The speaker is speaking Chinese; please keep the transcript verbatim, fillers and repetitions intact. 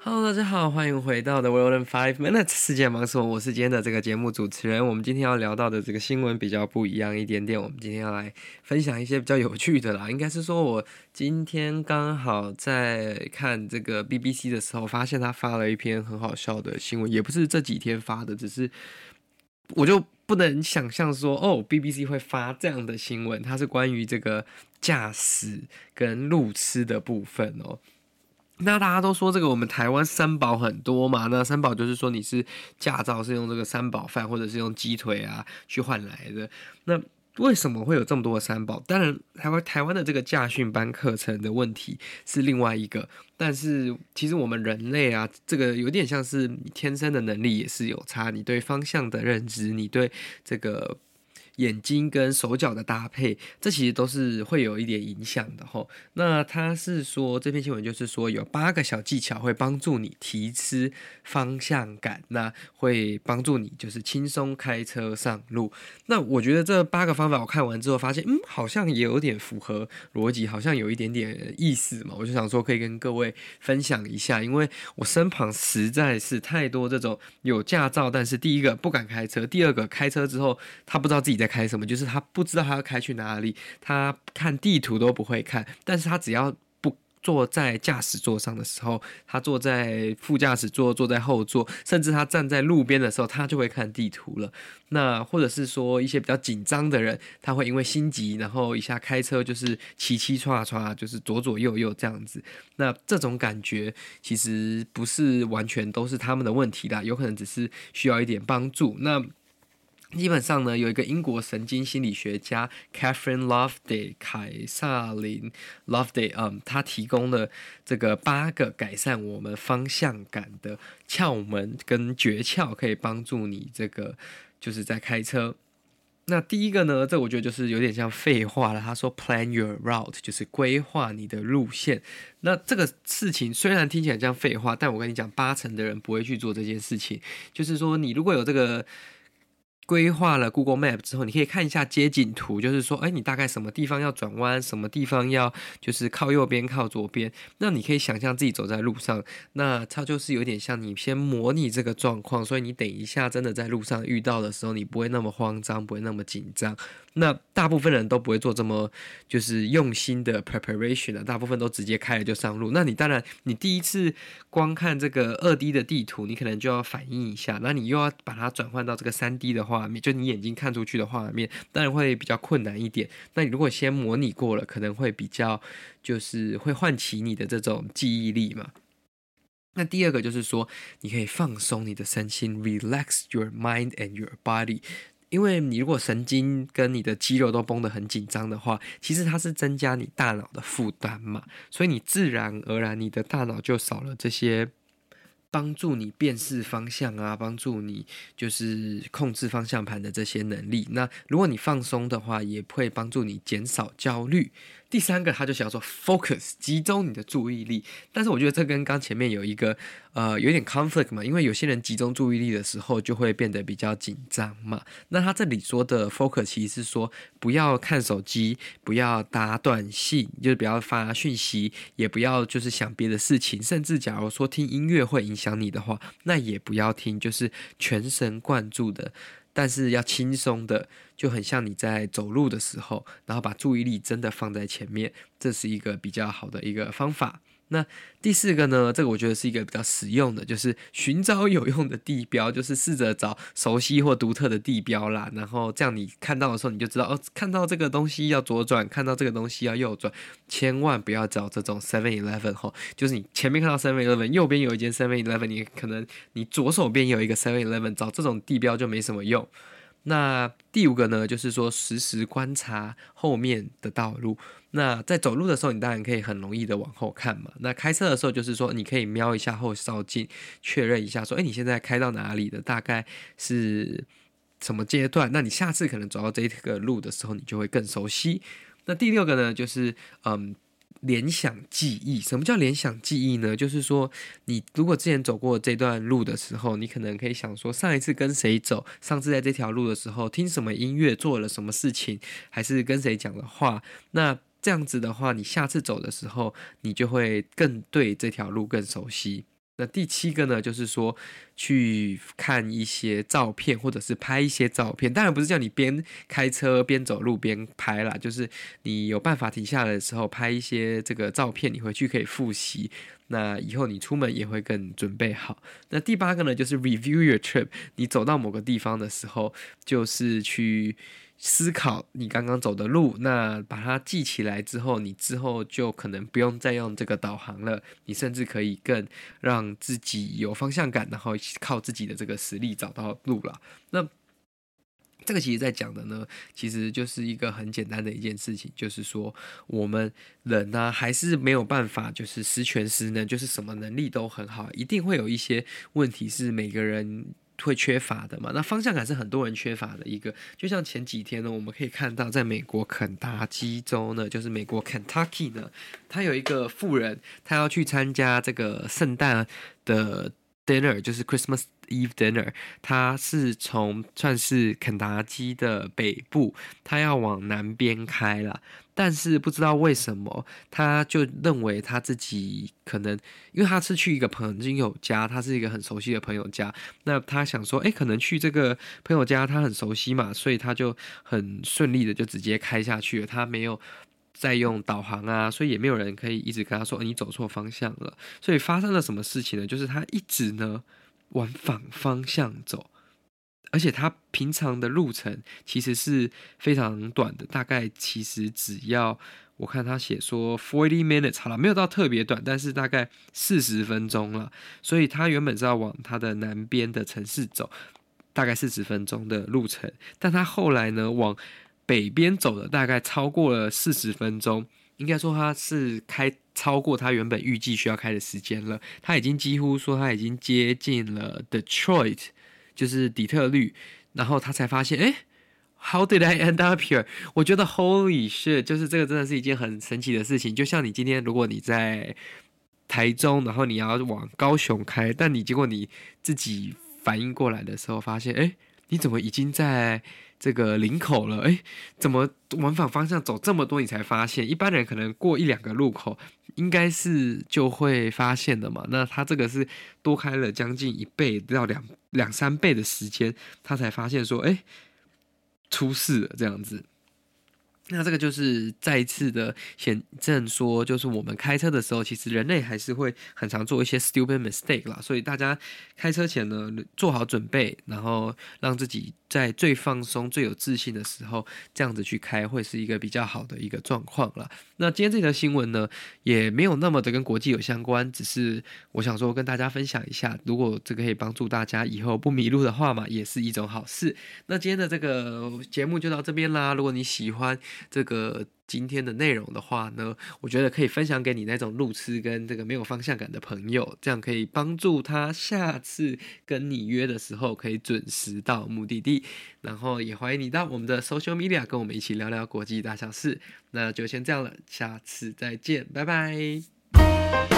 Hello，大家好，欢迎回到 The World in Five Minutes 世界忙什么？我是今天的这个节目主持人。我们今天要聊到的这个新闻比较不一样一点点，我们今天要来分享一些比较有趣的啦。应该是说我今天刚好在看这个 B B C 的时候，发现他发了一篇很好笑的新闻，也不是这几天发的，只是我就不能想象说，哦 ，B B C 会发这样的新闻，它是关于这个驾驶跟路痴的部分哦。那大家都说这个我们台湾三宝很多嘛，那三宝就是说你是驾照是用这个三宝饭或者是用鸡腿啊去换来的。那为什么会有这么多的三宝？当然，台湾台湾的这个驾训班课程的问题是另外一个，但是其实我们人类啊，这个有点像是你天生的能力也是有差，你对方向的认知，你对这个眼睛跟手脚的搭配，这其实都是会有一点影响的吼。那他是说这篇新闻就是说有八个小技巧会帮助你提升方向感，那会帮助你就是轻松开车上路。那我觉得这八个方法我看完之后发现，嗯，好像也有点符合逻辑，好像有一点点意思嘛。我就想说可以跟各位分享一下，因为我身旁实在是太多这种有驾照，但是第一个不敢开车，第二个开车之后他不知道自己在开什么，就是他不知道他要开去哪里，他看地图都不会看，但是他只要不坐在驾驶座上的时候，他坐在副驾驶座，坐在后座，甚至他站在路边的时候，他就会看地图了。那或者是说一些比较紧张的人，他会因为心急，然后一下开车就是骑骑唰唰，就是左左右右这样子。那这种感觉其实不是完全都是他们的问题啦，有可能只是需要一点帮助。那基本上呢，有一个英国神经心理学家 Catherine Loveday 凯撒琳 Loveday， 嗯，他提供了这个八个改善我们方向感的窍门跟诀窍，可以帮助你这个就是在开车。那第一个呢，这我觉得就是有点像废话了。他说 "Plan your route"， 就是规划你的路线。那这个事情虽然听起来像废话，但我跟你讲，八成的人不会去做这件事情。就是说，你如果有这个规划了 Google Map 之后，你可以看一下街景图，就是说，哎，你大概什么地方要转弯，什么地方要就是靠右边、靠左边，那你可以想象自己走在路上，那它就是有点像你先模拟这个状况，所以你等一下真的在路上遇到的时候，你不会那么慌张，不会那么紧张。那大部分人都不会做这么就是用心的 preparation 的，大部分都直接开了就上路。那你当然，你第一次光看这个二 D 的地图，你可能就要反应一下，那你又要把它转换到这个三 D 的画面，就你眼睛看出去的画面，当然会比较困难一点。那你如果先模拟过了，可能会比较就是会唤起你的这种记忆力嘛。那第二个就是说，你可以放松你的身心 ，relax your mind and your body。因为你如果神经跟你的肌肉都绷得很紧张的话，其实它是增加你大脑的负担嘛，所以你自然而然你的大脑就少了这些帮助你辨识方向啊，帮助你就是控制方向盘的这些能力。那如果你放松的话，也会帮助你减少焦虑。第三个，他就想说 focus， 集中你的注意力。但是我觉得这跟刚前面有一个呃有点 conflict 嘛，因为有些人集中注意力的时候就会变得比较紧张嘛。那他这里说的 focus 其实是说不要看手机，不要打短信，就是不要发讯息，也不要就是想别的事情，甚至假如说听音乐会影响你的话，那也不要听，就是全神贯注的。但是要轻松的，就很像你在走路的时候，然后把注意力真的放在前面，这是一个比较好的一个方法。那第四个呢，这个我觉得是一个比较实用的，就是寻找有用的地标，就是试着找熟悉或独特的地标啦，然后这样你看到的时候你就知道，哦，看到这个东西要左转，看到这个东西要右转，千万不要找这种 seven eleven 吼，就是你前面看到 seven eleven， 右边有一间 seven eleven， 你可能你左手边有一个 seven eleven， 找这种地标就没什么用。那第五个呢，就是说时时观察后面的道路。那在走路的时候，你当然可以很容易的往后看嘛。那开车的时候，就是说你可以瞄一下后照镜，确认一下说，哎，你现在开到哪里了？大概是什么阶段？那你下次可能走到这个路的时候，你就会更熟悉。那第六个呢，就是嗯。联想记忆，什么叫联想记忆呢？就是说，你如果之前走过这段路的时候，你可能可以想说，上一次跟谁走，上次在这条路的时候听什么音乐，做了什么事情，还是跟谁讲的话。那这样子的话，你下次走的时候，你就会更对这条路更熟悉。 那第七个呢，就是说去看一些照片，或者是拍一些照片。当然不是叫你边开车边走路边拍啦，就是你有办法停下来的时候拍一些这个照片，你回去可以复习。那以后你出门也会更准备好。那第八个呢，就是 review your trip。你走到某个地方的时候，就是去思考你刚刚走的路，那把它记起来之后，你之后就可能不用再用这个导航了，你甚至可以更让自己有方向感，然后靠自己的这个实力找到路了。那这个其实在讲的呢，其实就是一个很简单的一件事情，就是说我们人呢、啊、还是没有办法就是十全十能，就是什么能力都很好，一定会有一些问题是每个人会缺乏的嘛。那方向感是很多人缺乏的一个，就像前几天呢，我们可以看到在美国肯塔基州呢，就是美国 Kentucky 呢，他有一个富人，他要去参加这个圣诞的dinner， 就是 Christmas Eve dinner， 他是从算是肯塔基的北部，他要往南边开啦。但是不知道为什么，他就认为他自己可能，因为他是去一个朋友家，他是一个很熟悉的朋友家，那他想说，哎，可能去这个朋友家他很熟悉嘛，所以他就很顺利的就直接开下去了，他没有在用导航啊，所以也没有人可以一直跟他说，你走错方向了。所以发生了什么事情呢？就是他一直呢往反方向走，而且他平常的路程其实是非常短的，大概其实只要我看他写说 forty minutes 好了，没有到特别短，但是大概四十分钟了。所以他原本是要往他的南边的城市走，大概四十分钟的路程，但他后来呢往北边走的大概超过了四十分钟，应该说他是开超过他原本预计需要开的时间了。他已经几乎说他已经接近了 Detroit， 就是底特律，然后他才发现，哎 ，How did I end up here？ 我觉得 Holy shit， 就是这个真的是一件很神奇的事情。就像你今天，如果你在台中，然后你要往高雄开，但你结果你自己反应过来的时候，发现，哎，你怎么已经在这个林口了？哎，怎么往反方向走这么多，你才发现？一般人可能过一两个路口，应该是就会发现的嘛。那他这个是多开了将近一倍到两两三倍的时间，他才发现说，哎，出事了这样子。那这个就是再一次的显证说，就是我们开车的时候，其实人类还是会很常做一些 stupid mistake 啦。所以大家开车前呢，做好准备，然后让自己在最放松、最有自信的时候，这样子去开，会是一个比较好的一个状况啦。那今天这条新闻呢，也没有那么的跟国际有相关，只是我想说跟大家分享一下，如果这个可以帮助大家以后不迷路的话嘛，也是一种好事。那今天的这个节目就到这边啦。如果你喜欢这个今天的内容的话呢，我觉得可以分享给你那种路痴跟这个没有方向感的朋友，这样可以帮助他下次跟你约的时候可以准时到目的地。然后也欢迎你到我们的 social media 跟我们一起聊聊国际大小事。那就先这样了，下次再见，拜拜。